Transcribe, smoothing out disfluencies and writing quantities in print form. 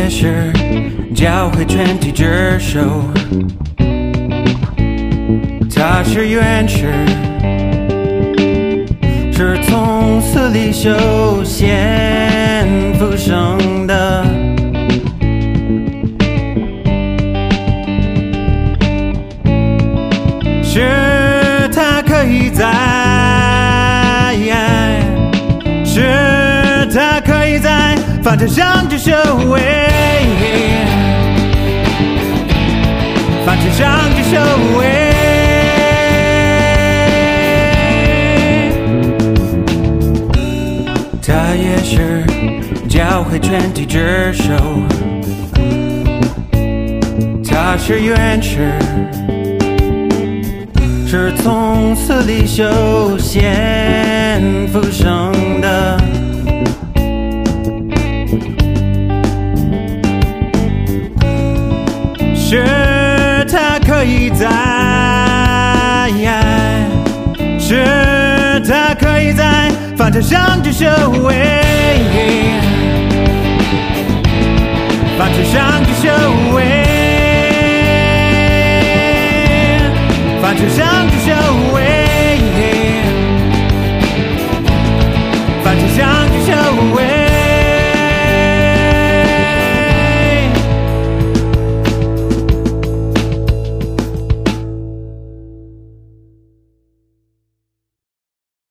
也是教会全体职守，他是元士，是从死里修仙复生的。是他可以在，是他可以在法场上就修为，法场上就修为。他也是教会全体职守，他是元士，是从死里修仙复生的。是他可以在，是他可以在法场上就修为，法场上就修为，法场上就修为，法场上就修为。